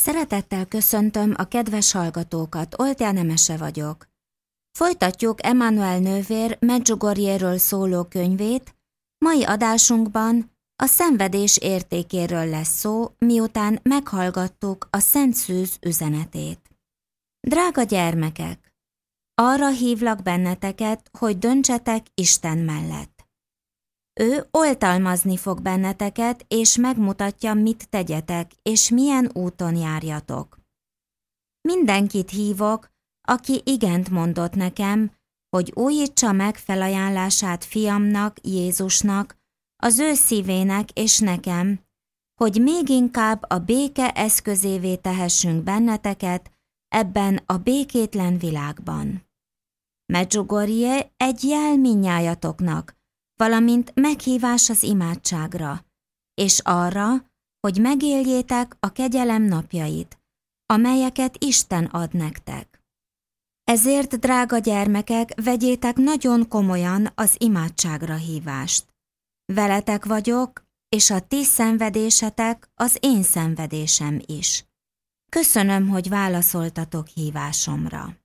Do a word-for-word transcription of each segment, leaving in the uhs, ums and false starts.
Szeretettel köszöntöm a kedves hallgatókat, Oltya Nemese vagyok. Folytatjuk Emmanuel nővér Medjugorjéről szóló könyvét, mai adásunkban a szenvedés értékéről lesz szó, miután meghallgattuk a Szent Szűz üzenetét. Drága gyermekek! Arra hívlak benneteket, hogy döntsetek Isten mellett. Ő oltalmazni fog benneteket, és megmutatja, mit tegyetek, és milyen úton járjatok. Mindenkit hívok, aki igent mondott nekem, hogy újítsa meg felajánlását fiamnak, Jézusnak, az ő szívének és nekem, hogy még inkább a béke eszközévé tehessünk benneteket ebben a békétlen világban. Medjugorje egy jel mindnyájatoknak, valamint meghívás az imádságra, és arra, hogy megéljétek a kegyelem napjait, amelyeket Isten ad nektek. Ezért, drága gyermekek, vegyétek nagyon komolyan az imádságra hívást. Veletek vagyok, és a ti szenvedésetek az én szenvedésem is. Köszönöm, hogy válaszoltatok hívásomra.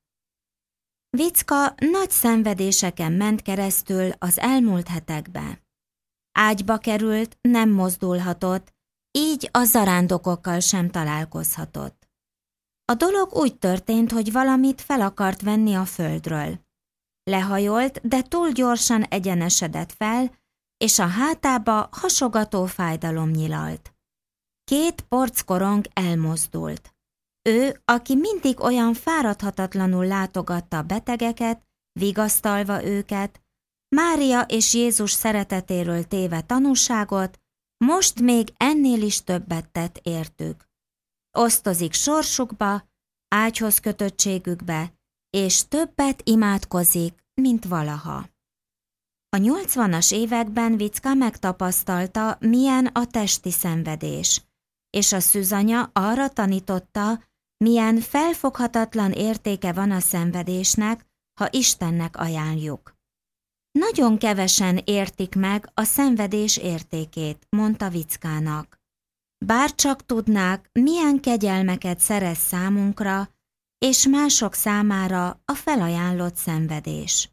Vicka nagy szenvedéseken ment keresztül az elmúlt hetekbe. Ágyba került, nem mozdulhatott, így a zarándokokkal sem találkozhatott. A dolog úgy történt, hogy valamit fel akart venni a földről. Lehajolt, de túl gyorsan egyenesedett fel, és a hátába hasogató fájdalom nyilalt. Két porckorong elmozdult. Ő, aki mindig olyan fáradhatatlanul látogatta a betegeket, vigasztalva őket, Mária és Jézus szeretetéről téve tanúságot, most még ennél is többet tett értük. Osztozik sorsukba, ágyhoz kötöttségükbe, és többet imádkozik, mint valaha. A nyolcvanas években Vicka megtapasztalta, milyen a testi szenvedés, és a szűzanya arra tanította, milyen felfoghatatlan értéke van a szenvedésnek, ha Istennek ajánljuk. Nagyon kevesen értik meg a szenvedés értékét, mondta Vickának. Bár csak tudnák, milyen kegyelmeket szerez számunkra, és mások számára a felajánlott szenvedés.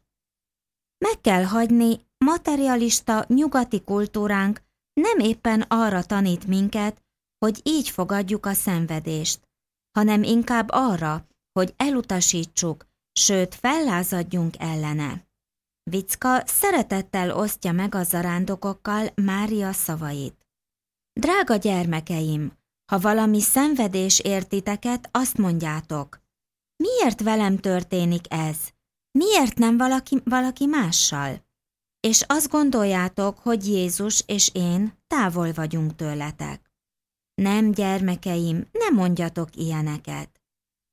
Meg kell hagyni, materialista nyugati kultúránk nem éppen arra tanít minket, hogy így fogadjuk a szenvedést, hanem inkább arra, hogy elutasítsuk, sőt fellázadjunk ellene. Vicka szeretettel osztja meg a zarándokokkal Mária szavait. Drága gyermekeim, ha valami szenvedés ért titeket, azt mondjátok, miért velem történik ez? Miért nem valaki, valaki mással? És azt gondoljátok, hogy Jézus és én távol vagyunk tőletek. Nem, gyermekeim, ne mondjatok ilyeneket.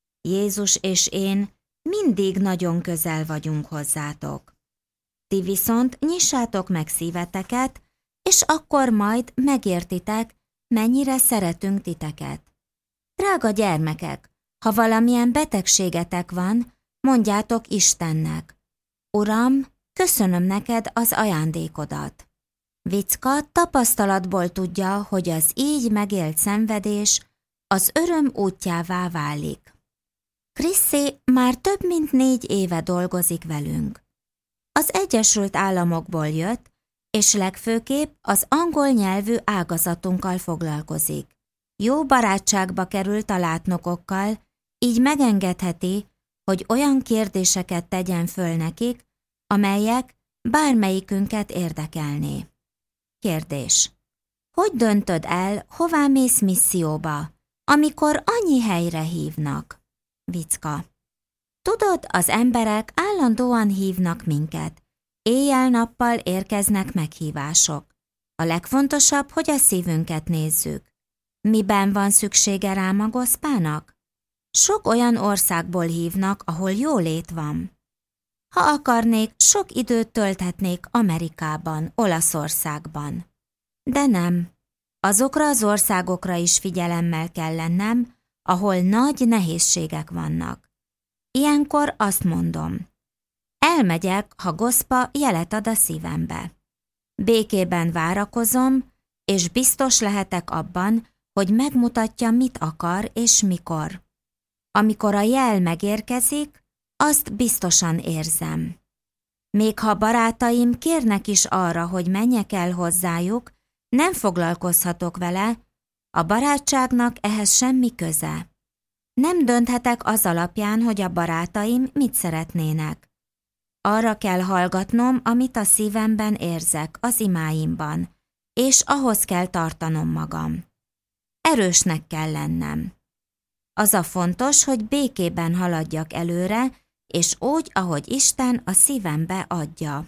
Jézus és én mindig nagyon közel vagyunk hozzátok. Ti viszont nyissátok meg szíveteket, és akkor majd megértitek, mennyire szeretünk titeket. Drága gyermekek, ha valamilyen betegségetek van, mondjátok Istennek. Uram, köszönöm neked az ajándékodat. Vicka tapasztalatból tudja, hogy az így megélt szenvedés az öröm útjává válik. Chrissy már több mint négy éve dolgozik velünk. Az Egyesült Államokból jött, és legfőképp az angol nyelvű ágazatunkkal foglalkozik. Jó barátságba került a látnokokkal, így megengedheti, hogy olyan kérdéseket tegyen föl nekik, amelyek bármelyikünket érdekelné. Kérdés. Hogy döntöd el, hová mész misszióba, amikor annyi helyre hívnak? Vicka. Tudod, az emberek állandóan hívnak minket. Éjjel-nappal érkeznek meghívások. A legfontosabb, hogy a szívünket nézzük. Miben van szüksége rám a goszpának? Sok olyan országból hívnak, ahol jólét van. Ha akarnék, sok időt tölthetnék Amerikában, Olaszországban. De nem. Azokra az országokra is figyelemmel kell lennem, ahol nagy nehézségek vannak. Ilyenkor azt mondom. Elmegyek, ha goszpa jelet ad a szívembe. Békében várakozom, és biztos lehetek abban, hogy megmutatja, mit akar és mikor. Amikor a jel megérkezik, azt biztosan érzem. Még ha barátaim kérnek is arra, hogy menjek el hozzájuk, nem foglalkozhatok vele, a barátságnak ehhez semmi köze. Nem dönthetek az alapján, hogy a barátaim mit szeretnének. Arra kell hallgatnom, amit a szívemben érzek, az imáimban, és ahhoz kell tartanom magam. Erősnek kell lennem. Az a fontos, hogy békében haladjak előre, és úgy, ahogy Isten a szívembe adja.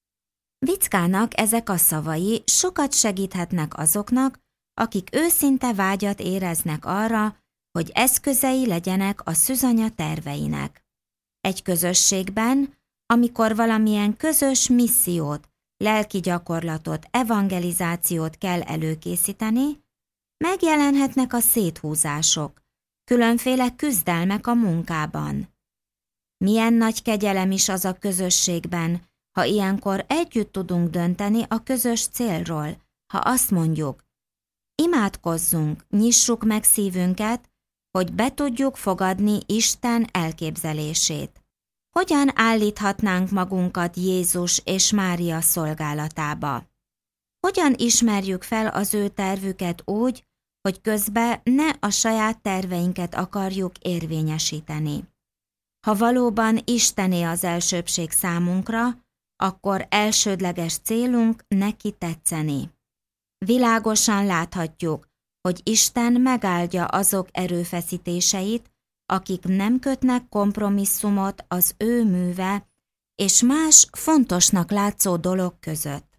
Vickának ezek a szavai sokat segíthetnek azoknak, akik őszinte vágyat éreznek arra, hogy eszközei legyenek a szűzanya terveinek. Egy közösségben, amikor valamilyen közös missziót, lelki gyakorlatot, evangelizációt kell előkészíteni, megjelenhetnek a széthúzások, különféle küzdelmek a munkában. Milyen nagy kegyelem is az a közösségben, ha ilyenkor együtt tudunk dönteni a közös célról, ha azt mondjuk, imádkozzunk, nyissuk meg szívünket, hogy be tudjuk fogadni Isten elképzelését. Hogyan állíthatnánk magunkat Jézus és Mária szolgálatába? Hogyan ismerjük fel az ő tervüket úgy, hogy közben ne a saját terveinket akarjuk érvényesíteni? Ha valóban Istené az elsőbbség számunkra, akkor elsődleges célunk neki tetszeni. Világosan láthatjuk, hogy Isten megáldja azok erőfeszítéseit, akik nem kötnek kompromisszumot az ő műve és más fontosnak látszó dolog között.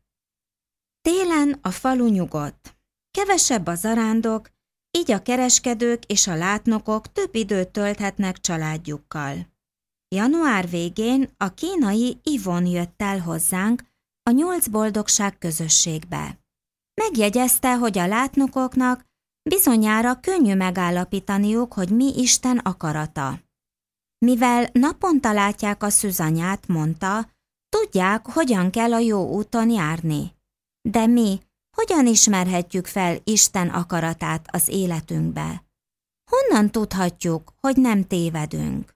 Télen a falu nyugodt. Kevesebb a zarándok, így a kereskedők és a látnokok több időt tölthetnek családjukkal. Január végén a kínai Ivon jött el hozzánk a nyolc boldogság közösségbe. Megjegyezte, hogy a látnokoknak bizonyára könnyű megállapítaniuk, hogy mi Isten akarata. Mivel naponta látják a szűzanyát, mondta, tudják, hogyan kell a jó úton járni. De mi hogyan ismerhetjük fel Isten akaratát az életünkbe? Honnan tudhatjuk, hogy nem tévedünk?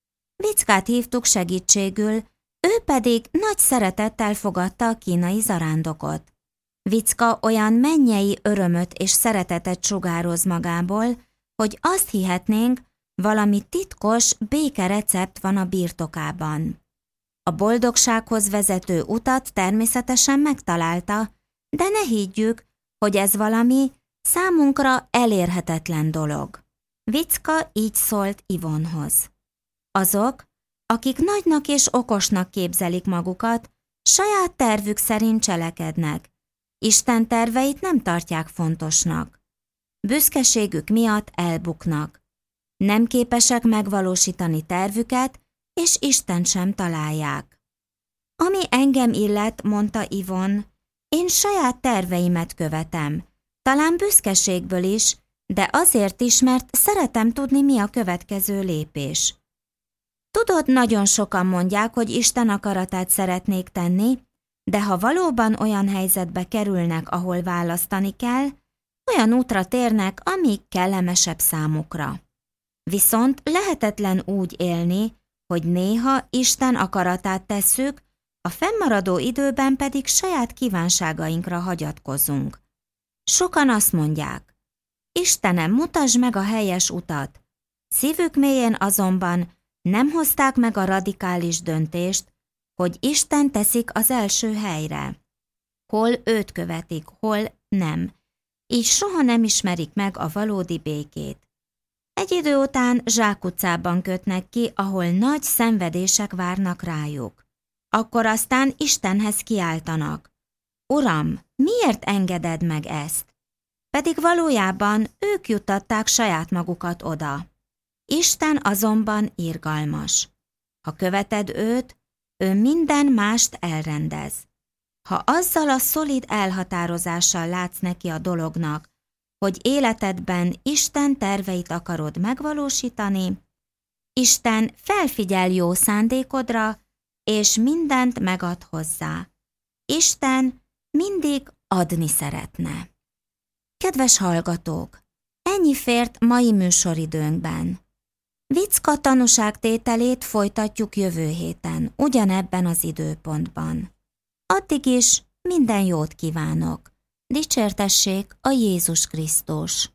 Vickát hívtuk segítségül, ő pedig nagy szeretettel fogadta a kínai zarándokot. Vicka olyan mennyei örömöt és szeretetet sugároz magából, hogy azt hihetnénk, valami titkos békerecept van a birtokában. A boldogsághoz vezető utat természetesen megtalálta, de ne higgyük, hogy ez valami számunkra elérhetetlen dolog. Vicka így szólt Ivonhoz. Azok, akik nagynak és okosnak képzelik magukat, saját tervük szerint cselekednek. Isten terveit nem tartják fontosnak. Büszkeségük miatt elbuknak. Nem képesek megvalósítani tervüket, és Istent sem találják. Ami engem illet, mondta Ivon, én saját terveimet követem. Talán büszkeségből is, de azért is, mert szeretem tudni, mi a következő lépés. Tudod, nagyon sokan mondják, hogy Isten akaratát szeretnék tenni, de ha valóban olyan helyzetbe kerülnek, ahol választani kell, olyan útra térnek, ami kellemesebb számukra. Viszont lehetetlen úgy élni, hogy néha Isten akaratát tesszük, a fennmaradó időben pedig saját kívánságainkra hagyatkozunk. Sokan azt mondják, Istenem, mutasd meg a helyes utat. Szívük mélyén azonban nem hozták meg a radikális döntést, hogy Isten teszik az első helyre. Hol őt követik, hol nem. Így soha nem ismerik meg a valódi békét. Egy idő után zsákutcában kötnek ki, ahol nagy szenvedések várnak rájuk. Akkor aztán Istenhez kiáltanak. Uram, miért engeded meg ezt? Pedig valójában ők juttatták saját magukat oda. Isten azonban irgalmas. Ha követed őt, ő minden mást elrendez. Ha azzal a szolid elhatározással látsz neki a dolognak, hogy életedben Isten terveit akarod megvalósítani, Isten felfigyel jó szándékodra, és mindent megad hozzá. Isten mindig adni szeretne. Kedves hallgatók! Ennyi fért mai műsoridőnkben. Vicka tanúságtételét folytatjuk jövő héten, ugyanebben az időpontban. Addig is minden jót kívánok. Dicsértessék a Jézus Krisztus!